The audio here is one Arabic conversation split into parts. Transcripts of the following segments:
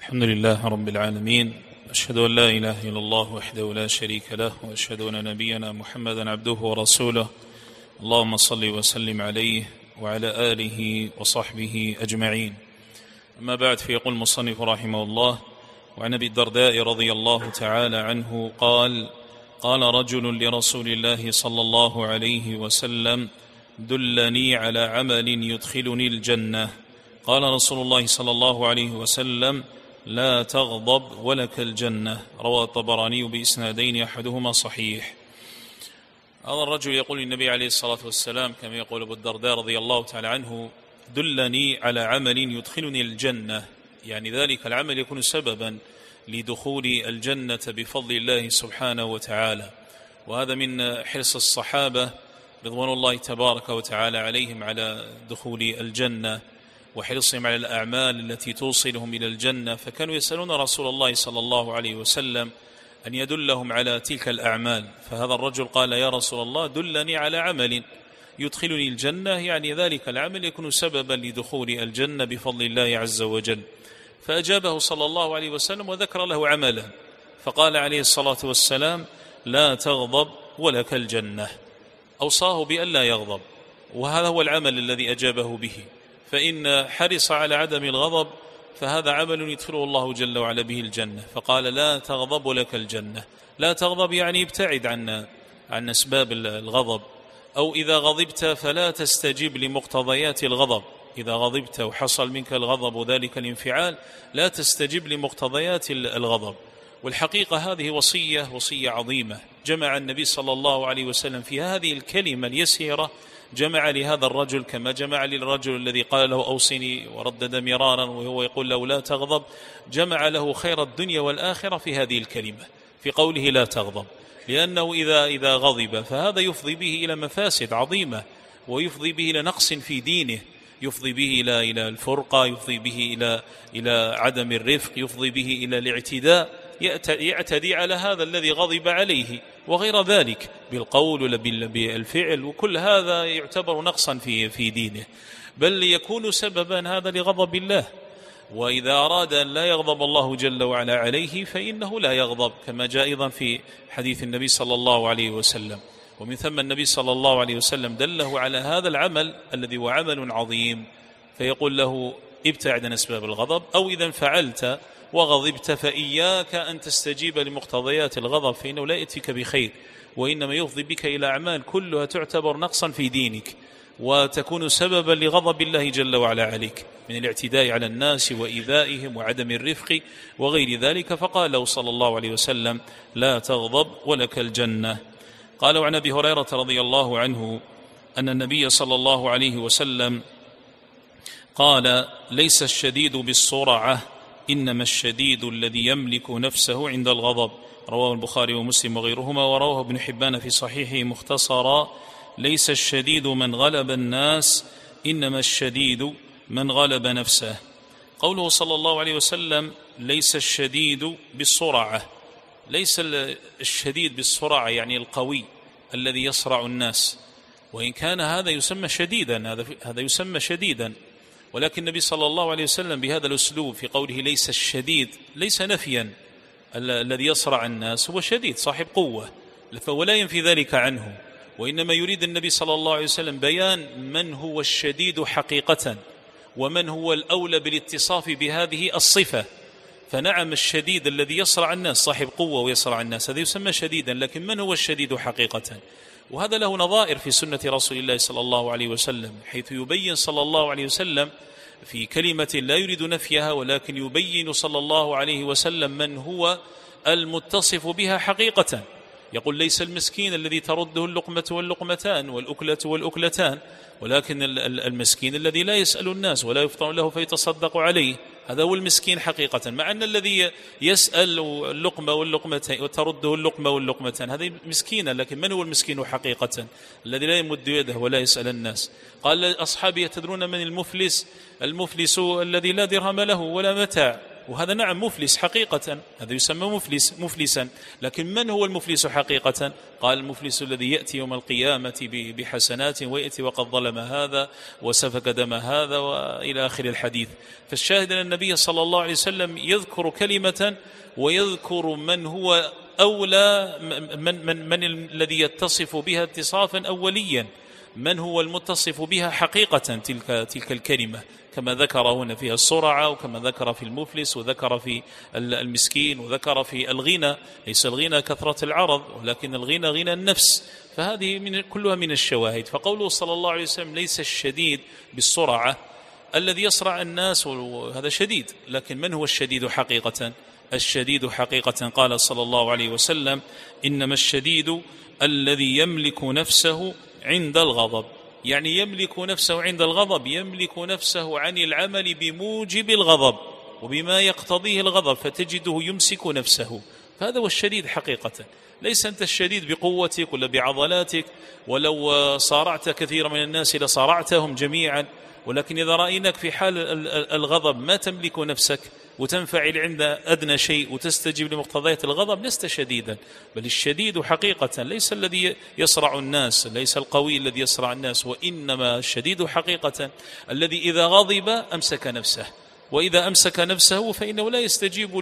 الحمد لله رب العالمين، أشهد أن لا إله إلا الله وحده لا شريك له، وأشهد أن نبينا محمدا عبده ورسوله. اللهم صل وسلم عليه وعلى آله وصحبه أجمعين. أما بعد، فيقول المصنف رحمه الله: وعن أبي الدرداء رضي الله تعالى عنه قال: قال رجل لرسول الله صلى الله عليه وسلم: دلني على عمل يدخلني الجنة. قال رسول الله صلى الله عليه وسلم: لا تغضب ولك الجنة. رواه الطبراني بإسنادين أحدهما صحيح. هذا الرجل يقول للنبي عليه الصلاة والسلام كما يقول أبو الدرداء رضي الله تعالى عنه: دلني على عمل يدخلني الجنة، يعني ذلك العمل يكون سببا لدخول الجنة بفضل الله سبحانه وتعالى. وهذا من حرص الصحابة رضوان الله تبارك وتعالى عليهم على دخول الجنة، وحرصهم على الأعمال التي توصلهم إلى الجنة، فكانوا يسألون رسول الله صلى الله عليه وسلم أن يدلهم على تلك الأعمال. فهذا الرجل قال: يا رسول الله، دلني على عمل يدخلني الجنة، يعني ذلك العمل يكون سببا لدخول الجنة بفضل الله عز وجل. فأجابه صلى الله عليه وسلم وذكر له عملا، فقال عليه الصلاة والسلام: لا تغضب ولك الجنة. أوصاه بأن لا يغضب، وهذا هو العمل الذي أجابه به. فإن حرص على عدم الغضب فهذا عمل يدخله الله جل وعلا به الجنة. فقال: لا تغضب لك الجنة. لا تغضب يعني ابتعد عن أسباب الغضب، أو إذا غضبت فلا تستجيب لمقتضيات الغضب. إذا غضبت وحصل منك الغضب وذلك الانفعال لا تستجيب لمقتضيات الغضب. والحقيقة هذه وصية عظيمة جمع النبي صلى الله عليه وسلم في هذه الكلمة اليسيرة، جمع لهذا الرجل كما جمع للرجل الذي قال له أوصني وردد مرارا وهو يقول له لا تغضب، جمع له خير الدنيا والآخرة في هذه الكلمة، في قوله لا تغضب. لأنه إذا غضب فهذا يفضي به إلى مفاسد عظيمة، ويفضي به إلى نقص في دينه، يفضي به إلى الفرقة، يفضي به إلى عدم الرفق، يفضي به إلى الاعتداء، يعتدي على هذا الذي غضب عليه وغير ذلك بالقول ولا بالفعل، وكل هذا يعتبر نقصا في دينه، بل يكون سببا هذا لغضب الله. وإذا أراد أن لا يغضب الله جل وعلا عليه فإنه لا يغضب، كما جاء أيضا في حديث النبي صلى الله عليه وسلم. ومن ثم النبي صلى الله عليه وسلم دله على هذا العمل الذي هو عمل عظيم، فيقول له: ابتعد عن أسباب الغضب، أو إذا فعلت وغضبت فإياك أن تستجيب لمقتضيات الغضب، فإنه لا يأتيك بخير، وإنما يفضي بك إلى أعمال كلها تعتبر نقصا في دينك، وتكون سببا لغضب الله جل وعلا عليك من الاعتداء على الناس وإيذائهم وعدم الرفق وغير ذلك. فقال له صلى الله عليه وسلم: لا تغضب ولك الجنة. قال: وعن أبي هريرة رضي الله عنه أن النبي صلى الله عليه وسلم قال: ليس الشديد بالصرعة، إنما الشديد الذي يملك نفسه عند الغضب. رواه البخاري ومسلم وغيرهما. ورواه ابن حبان في صحيحه مختصرا: ليس الشديد من غلب الناس، إنما الشديد من غلب نفسه. قوله صلى الله عليه وسلم: ليس الشديد بالصرعة، ليس الشديد بالصرعة يعني القوي الذي يصرع الناس، وإن كان هذا يسمى شديدا، هذا يسمى شديدا، ولكن النبي صلى الله عليه وسلم بهذا الأسلوب في قوله ليس الشديد ليس نفيا، الذي يصرع الناس هو شديد صاحب قوة، ولا ينفي ذلك عنه، وإنما يريد النبي صلى الله عليه وسلم بيان من هو الشديد حقيقة، ومن هو الأولى بالاتصاف بهذه الصفة. فنعم الشديد الذي يصرع الناس صاحب قوة ويصرع الناس هذا يسمى شديدا، لكن من هو الشديد حقيقة؟ وهذا له نظائر في سنة رسول الله صلى الله عليه وسلم، حيث يبين صلى الله عليه وسلم في كلمة لا يريد نفيها، ولكن يبين صلى الله عليه وسلم من هو المتصف بها حقيقة. يقول: ليس المسكين الذي ترده اللقمة واللقمتان والأكلة والأكلتان، ولكن المسكين الذي لا يسأل الناس ولا يفطر له فيتصدق عليه، هذا هو المسكين حقيقة. مع أن الذي يسأل اللقمة واللقمتين وترده اللقمة واللقمتان هذا مسكينا، لكن من هو المسكين حقيقة؟ الذي لا يمد يده ولا يسأل الناس. قال أصحابي: تدرون من المفلس؟ المفلس الذي لا درهم له ولا متاع، وهذا نعم مفلس حقيقة، هذا يسمى مفلسا. لكن من هو المفلس حقيقة؟ قال المفلس الذي يأتي يوم القيامة بحسنات ويأتي وقد ظلم هذا وسفك دم هذا وإلى آخر الحديث. فالشاهد أن النبي صلى الله عليه وسلم يذكر كلمة ويذكر من هو أولى، من الذي يتصف بها اتصافا أوليا، من هو المتصف بها حقيقة تلك الكلمة، كما ذكر هنا فيها السرعة، وكما ذكر في المفلس، وذكر في المسكين، وذكر في الغنى. ليس الغنى كثرة العرض، ولكن الغنى غنى النفس. فهذه كلها من الشواهد. فقوله صلى الله عليه وسلم ليس الشديد بالسرعة الذي يسرع الناس، وهذا شديد. لكن من هو الشديد حقيقة؟ الشديد حقيقة قال صلى الله عليه وسلم إنما الشديد الذي يملك نفسه عند الغضب. يعني يملك نفسه عند الغضب، يملك نفسه عن العمل بموجب الغضب وبما يقتضيه الغضب، فتجده يمسك نفسه. فهذا هو الشديد حقيقة. ليس أنت الشديد بقوتك ولا بعضلاتك، ولو صارعت كثير من الناس لصارعتهم جميعا، ولكن إذا رأيناك في حال الغضب ما تملك نفسك وتنفعل عند أدنى شيء وتستجيب لمقتضيات الغضب، لست شديدا. بل الشديد حقيقة ليس الذي يصرع الناس، ليس القوي الذي يصرع الناس، وإنما الشديد حقيقة الذي إذا غضب أمسك نفسه، وإذا أمسك نفسه فإنه لا يستجيب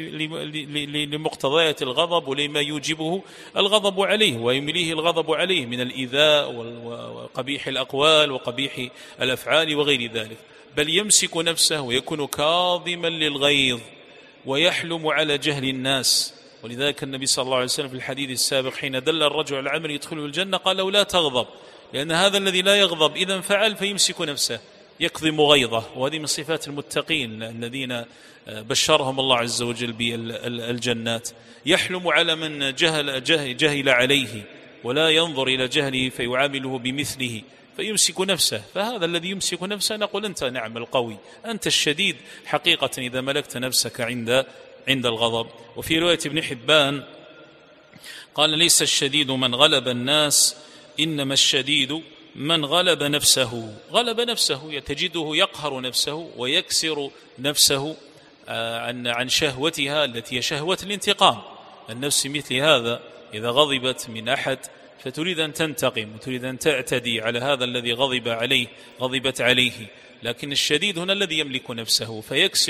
لمقتضيات الغضب ولما يوجبه الغضب عليه ويمليه الغضب عليه من الإيذاء وقبيح الأقوال وقبيح الأفعال وغير ذلك. بل يمسك نفسه ويكون كاظما للغيظ ويحلم على جهل الناس. ولذلك النبي صلى الله عليه وسلم في الحديث السابق حين دل الرجل على عمل يدخله الجنة قال له لا تغضب، لأن هذا الذي لا يغضب إذا فعل فيمسك نفسه يكظم غيظه. وهذه من صفات المتقين الذين بشرهم الله عز وجل بالجنات. يحلم على من جهل عليه ولا ينظر إلى جهله فيعامله بمثله فيمسك نفسه. فهذا الذي يمسك نفسه نقول أنت نعم القوي، أنت الشديد حقيقة إذا ملكت نفسك عند الغضب. وفي رواية ابن حبان قال ليس الشديد من غلب الناس، إنما الشديد من غلب نفسه. غلب نفسه تجده يقهر نفسه ويكسر نفسه عن شهوتها التي هي شهوة الانتقام. النفس مثل هذا إذا غضبت من أحد فتريد أن تنتقم وتريد أن تعتدي على هذا الذي غضبت عليه. لكن الشديد هنا الذي يملك نفسه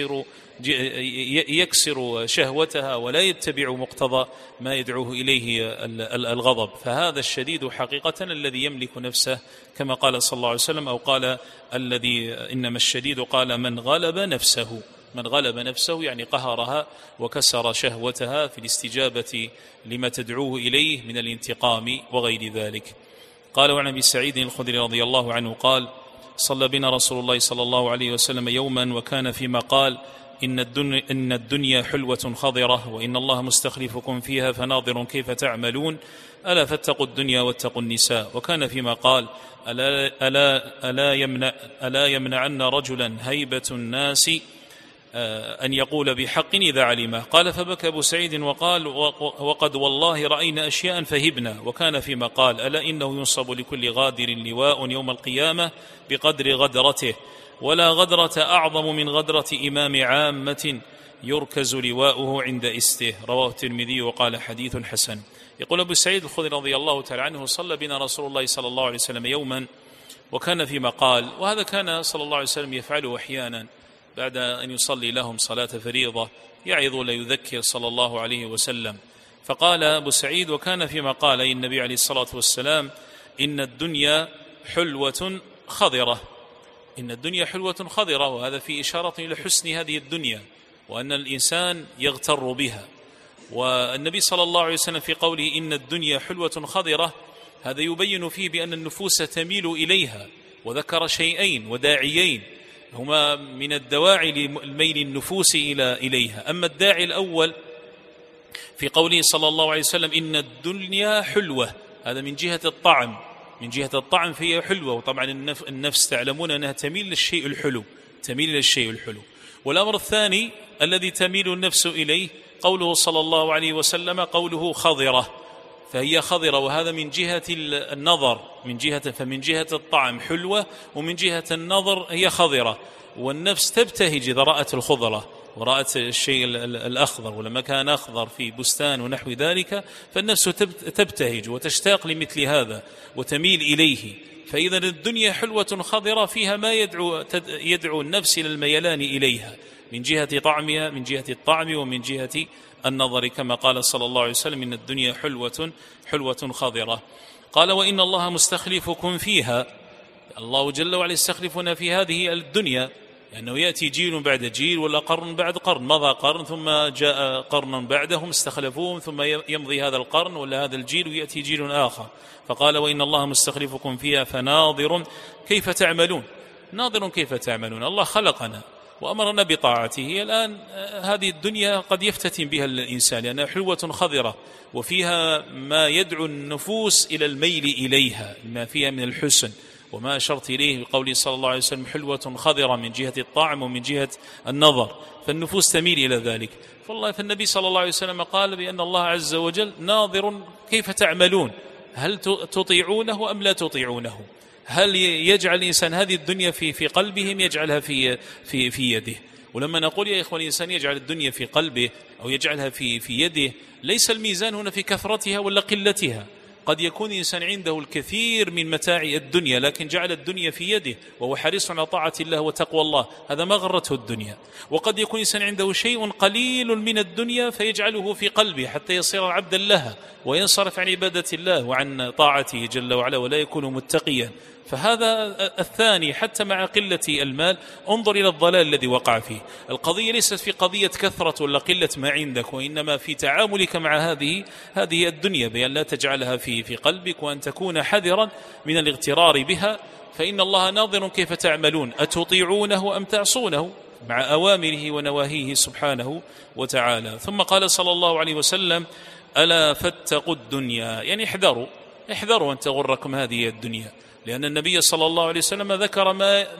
يكسر شهوتها ولا يتبع مقتضى ما يدعوه إليه الغضب. فهذا الشديد حقيقة الذي يملك نفسه، كما قال صلى الله عليه وسلم، أو قال الذي إنما الشديد قال من غلب نفسه. من غلب نفسه يعني قهرها وكسر شهوتها في الاستجابة لما تدعوه إليه من الانتقام وغير ذلك. قال وعن أبي سعيد الخدري رضي الله عنه قال صلى بنا رسول الله صلى الله عليه وسلم يوما وكان فيما قال إن الدنيا حلوة خضرة وإن الله مستخلفكم فيها فناظر كيف تعملون ألا فاتقوا الدنيا واتقوا النساء. وكان فيما قال ألا يمنعن رجلا هيبة الناس أن يقول بحق إذا علمه. قال فبكى أبو سعيد وقال وقد والله رأينا أشياء فهبنا. وكان فيما قال ألا إنه ينصب لكل غادر لواء يوم القيامة بقدر غدرته ولا غدرة أعظم من غدرة إمام عامة يركز لواؤه عند إسته. رواه الترمذي وقال حديث حسن. يقول أبو سعيد الخدري رضي الله تعالى عنه صلى بنا رسول الله صلى الله عليه وسلم يوما وكان فيما قال، وهذا كان صلى الله عليه وسلم يفعله أحيانا بعد أن يصلي لهم صلاة فريضة يعظ ليذكر صلى الله عليه وسلم. فقال أبو سعيد وكان فيما قال أي النبي عليه الصلاة والسلام إن الدنيا حلوة خضرة. إن الدنيا حلوة خضرة، وهذا في إشارة إلى حسن هذه الدنيا وأن الإنسان يغتر بها. والنبي صلى الله عليه وسلم في قوله إن الدنيا حلوة خضرة هذا يبين فيه بأن النفوس تميل إليها، وذكر شيئين وداعيين هما من الدواعي لميل النفوس إليها. أما الداعي الأول في قوله صلى الله عليه وسلم إن الدنيا حلوة، هذا من جهة الطعم، من جهة الطعم فهي حلوة. وطبعا النفس تعلمون أنها تميل للشيء الحلو، تميل للشيء الحلو. والأمر الثاني الذي تميل النفس إليه قوله صلى الله عليه وسلم قوله خضرة، فهي خضرة، وهذا من جهة النظر، فمن جهة الطعم حلوة ومن جهة النظر هي خضرة. والنفس تبتهج إذا رأت الخضرة، ورأت الشيء الأخضر، ولما كان أخضر في بستان ونحو ذلك فالنفس تبتهج وتشتاق لمثل هذا وتميل إليه. فإذا الدنيا حلوة خضرة فيها ما يدعو النفس إلى الميلان إليها من جهة طعمها، من جهة الطعم ومن جهة النظر، كما قال صلى الله عليه وسلم: إن الدنيا حلوة خضرة. قال: وإن الله مستخلفكم فيها. الله جل وعلا يستخلفنا في هذه الدنيا، لأنه يأتي جيل بعد جيل ولا قرن بعد قرن، مضى قرن ثم جاء قرن بعدهم استخلفوهم، ثم يمضي هذا القرن ولا هذا الجيل ويأتي جيل آخر. فقال: وإن الله مستخلفكم فيها فناظر كيف تعملون. ناظر كيف تعملون. الله خلقنا وأمرنا بطاعته. الآن هذه الدنيا قد يفتتن بها الإنسان لأنها حلوة خضرة وفيها ما يدعو النفوس إلى الميل إليها، ما فيها من الحسن وما أشرت إليه بقوله صلى الله عليه وسلم: حلوة خضرة، من جهة الطعم ومن جهة النظر، فالنفوس تميل إلى ذلك. فالنبي صلى الله عليه وسلم قال بأن الله عز وجل ناظر كيف تعملون، هل تطيعونه أم لا تطيعونه؟ هل يجعل الإنسان هذه الدنيا في قلبه أم يجعلها في يده؟ ولما نقول يا إخوان الإنسان يجعل الدنيا في قلبه أو يجعلها في يده، ليس الميزان هنا في كثرتها ولا قلتها. قد يكون الإنسان عنده الكثير من متاع الدنيا لكن جعل الدنيا في يده وهو حريص على طاعة الله وتقوى الله، هذا ما غرته الدنيا. وقد يكون الإنسان عنده شيء قليل من الدنيا فيجعله في قلبه حتى يصير عبدا لها وينصرف عن عبادة الله وعن طاعته جل وعلا ولا يكون متقيا. فهذا الثاني حتى مع قلة المال انظر إلى الضلال الذي وقع فيه. القضية ليست في قضية كثرة ولا قلة ما عندك، وإنما في تعاملك مع هذه الدنيا، بأن لا تجعلها في قلبك وأن تكون حذرا من الاغترار بها. فإن الله ناظر كيف تعملون أتطيعونه أم تعصونه، مع أوامره ونواهيه سبحانه وتعالى. ثم قال صلى الله عليه وسلم: ألا فاتقوا الدنيا، يعني احذروا أن تغركم هذه الدنيا. لأن النبي صلى الله عليه وسلم ذكر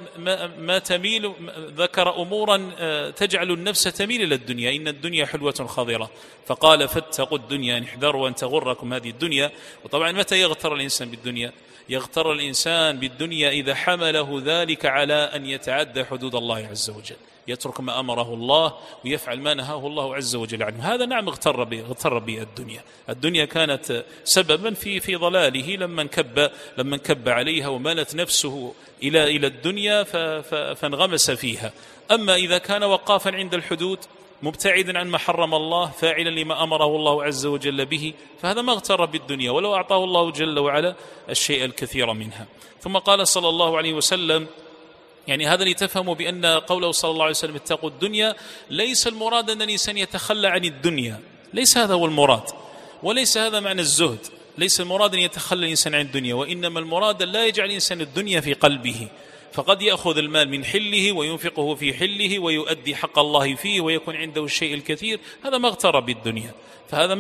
ما تميل، ذكر أمورا تجعل النفس تميل إلى الدنيا، إن الدنيا حلوة خضرة، فقال: فاتقوا الدنيا، يعني احذروا أن تغركم هذه الدنيا. وطبعا متى يغتر الإنسان بالدنيا؟ يغتر الإنسان بالدنيا إذا حمله ذلك على أن يتعدى حدود الله عز وجل، يترك ما أمره الله ويفعل ما نهاه الله عز وجل عنه. هذا نعم اغتر به الدنيا كانت سببا في ضلاله لما انكب عليها ومالت نفسه إلى الدنيا فانغمس فيها. أما إذا كان وقافا عند الحدود مبتعدا عن ما حرم الله فاعلا لما أمره الله عز وجل به، فهذا ما اغتر بالدنيا ولو أعطاه الله جل وعلا الشيء الكثير منها. ثم قال صلى الله عليه وسلم، يعني هذا لتفهموا بأن قوله صلى الله عليه وسلم اتقوا الدنيا ليس المراد أن الإنسان يتخلى عن الدنيا، ليس هذا هو المراد، وليس هذا معنى الزهد. ليس المراد أن يتخلى الإنسان عن الدنيا، وإنما المراد أن لا يجعل الإنسان الدنيا في قلبه. فقد يأخذ المال من حله وينفقه في حله ويؤدي حق الله فيه ويكون عنده الشيء الكثير، هذا ما اغتر بالدنيا، فهذا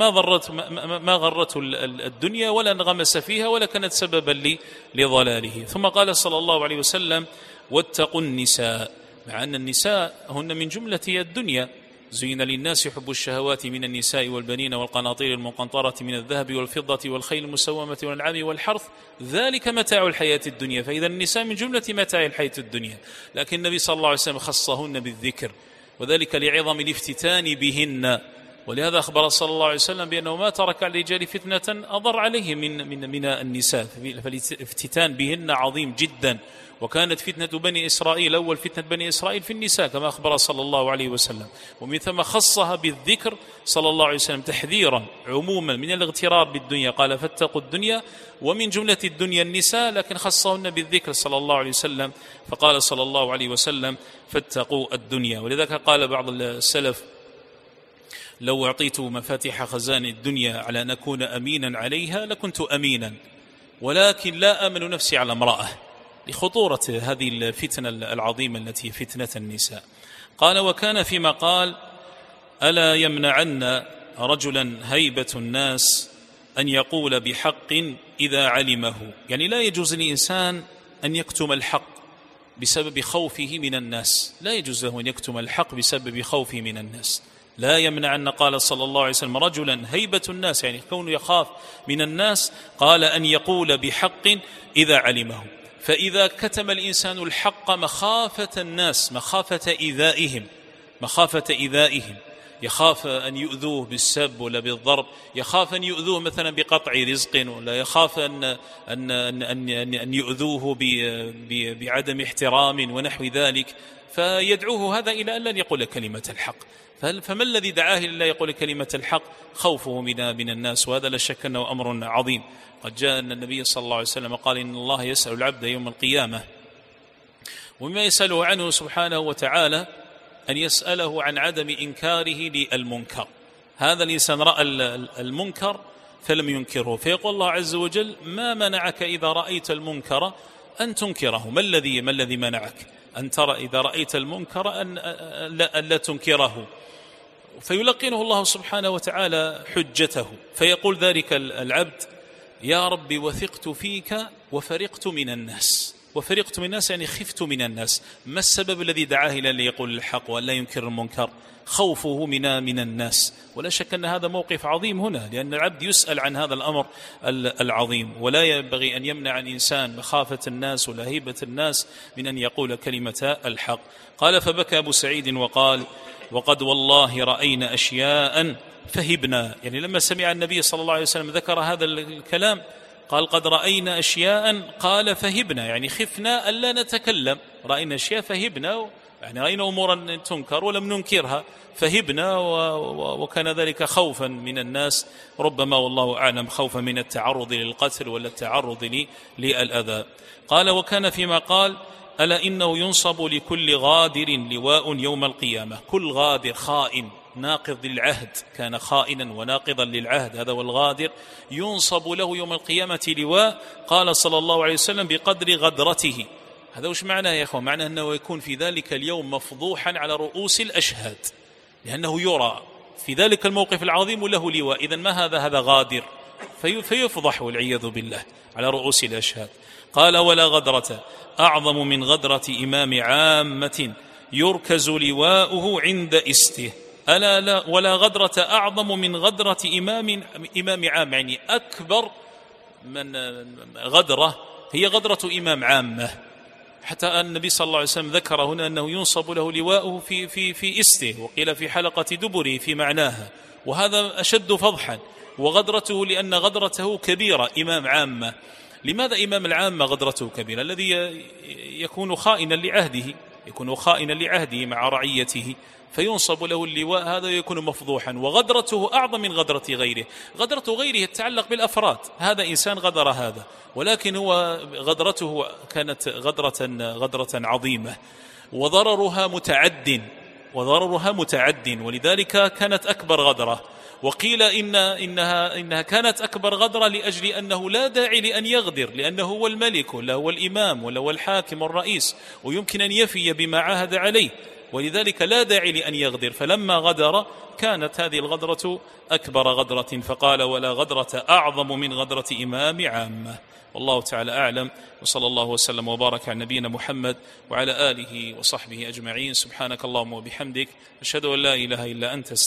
ما غرته الدنيا ولا انغمس فيها ولا كانت سببا لضلاله. ثم قال صلى الله عليه وسلم: واتقوا النساء، مع أن النساء هن من جملة الدنيا. زين للناس حب الشهوات من النساء والبنين والقناطير المقنطرة من الذهب والفضة والخيل المسومة والأنعام والحرث، ذلك متاع الحياة الدنيا. فإذا النساء من جملة متاع الحياة الدنيا، لكن النبي صلى الله عليه وسلم خصهن بالذكر، وذلك لعظم الافتتان بهن. ولهذا أخبر صلى الله عليه وسلم بأنه ما ترك على الرجال فتنة أضر عليه من النساء، فالافتتان بهن عظيم جدا. وكانت فتنة بني إسرائيل، أول فتنة بني إسرائيل في النساء كما أخبر صلى الله عليه وسلم، ومن ثم خصها بالذكر صلى الله عليه وسلم تحذيرا عموما من الاغترار بالدنيا، قال: فاتقوا الدنيا، ومن جملة الدنيا النساء، لكن خصهن بالذكر صلى الله عليه وسلم، فقال صلى الله عليه وسلم: فاتقوا الدنيا. ولذلك قال بعض السلف: لو أعطيت مفاتيح خزائن الدنيا على أن أكون أمينا عليها لكنت أمينا، ولكن لا آمن نفسي على امرأة، لخطورة هذه الفتنة العظيمة التي فتنة النساء. قال: وكان فيما قال: ألا يمنعن رجلا هيبة الناس أن يقول بحق إذا علمه، يعني لا يجوز للإنسان أن يكتم الحق بسبب خوفه من الناس، لا يجوز له أن يكتم الحق بسبب خوفه من الناس. لا يمنعن، قال صلى الله عليه وسلم، رجلا هيبة الناس، يعني كونه يخاف من الناس، قال: أن يقول بحق إذا علمه. فإذا كتم الإنسان الحق مخافة الناس، مخافة إيذائهم، مخافة إيذائهم، يخاف أن يؤذوه بالسب ولا بالضرب، يخاف أن يؤذوه مثلا بقطع رزق، ولا يخاف أن يؤذوه بعدم احترام ونحو ذلك، فيدعوه هذا إلى أن لن يقول كلمة الحق. فما الذي دعاه إلى لا يقول كلمة الحق؟ خوفه من الناس، وهذا لا شك أنه أمر عظيم. قد جاء أن النبي صلى الله عليه وسلم قال إن الله يسأل العبد يوم القيامة، ومما يسأله عنه سبحانه وتعالى أن يسأله عن عدم إنكاره للمنكر. هذا الإنسان رأى المنكر فلم ينكره، فيقول الله عز وجل ما منعك إذا رأيت المنكر أن تنكره؟ ما الذي منعك أن ترى إذا رأيت المنكر أن لا تنكره؟ فيلقنه الله سبحانه وتعالى حجته، فيقول ذلك العبد يا ربي وثقت فيك وفرقت من الناس. وفرقت من الناس يعني خفت من الناس. ما السبب الذي دعاه إلى أن يقول الحق وأن لا ينكر المنكر؟ خوفه من الناس. ولا شك أن هذا موقف عظيم هنا، لأن العبد يسأل عن هذا الأمر العظيم، ولا ينبغي أن يمنع الإنسان مخافة الناس ولا هيبة الناس من أن يقول كلمة الحق. قال فبكى أبو سعيد وقال وقد والله رأينا أشياء فهبنا. يعني لما سمع النبي صلى الله عليه وسلم ذكر هذا الكلام قال قد رأينا أشياء، قال فهبنا يعني خفنا ألا نتكلم. رأينا أشياء فهبنا، يعني رأينا أمورا تنكر ولم ننكرها فهبنا، وكان ذلك خوفا من الناس، ربما والله أعلم خوفا من التعرض للقتل ولا التعرض للأذى. قال وكان فيما قال ألا إنه ينصب لكل غادر لواء يوم القيامة. كل غادر خائن ناقض للعهد، كان خائنا وناقضا للعهد، هذا هو الغادر، ينصب له يوم القيامة لواء. قال صلى الله عليه وسلم بقدر غدرته. هذا وش معناه يا أخوة؟ معناه أنه يكون في ذلك اليوم مفضوحا على رؤوس الأشهاد، لأنه يرى في ذلك الموقف العظيم له لواء. إذن ما هذا غادر، فيفضح والعياذ بالله على رؤوس الأشهاد. قال ولا غدرة أعظم من غدرة إمام عامة يركز لواؤه عند استه. ألا لا ولا غدرة أعظم من غدرة إمام عام، يعني أكبر من غدرة هي غدرة إمام عامة. حتى النبي صلى الله عليه وسلم ذكر هنا أنه ينصب له لواؤه في استه، وقيل في حلقة دبره في معناها، وهذا أشد فضحا. وغدرته لأن غدرته كبيرة، إمام عامة. لماذا إمام العامة غدرته كبيرة؟ الذي يكون خائنا لعهده مع رعيته، فينصب له اللواء، هذا يكون مفضوحا. وغدرته أعظم من غدرة غيره. غدرة غيره تتعلق بالأفراد، هذا إنسان غدر هذا، ولكن هو غدرته كانت غدرة عظيمة، وضررها متعد، ولذلك كانت أكبر غدرة. وقيل إنها كانت أكبر غدرة لأجل أنه لا داعي لأن يغدر، لأنه هو الملك ولا هو الإمام ولا هو الحاكم الرئيس، ويمكن أن يفي بما عاهد عليه، ولذلك لا داعي لأن يغدر. فلما غدر كانت هذه الغدرة أكبر غدرة، فقال ولا غدرة أعظم من غدرة إمام عامة. والله تعالى أعلم، وصلى الله وسلم وبارك على نبينا محمد وعلى آله وصحبه أجمعين. سبحانك اللهم وبحمدك، أشهد أن لا إله إلا أنت.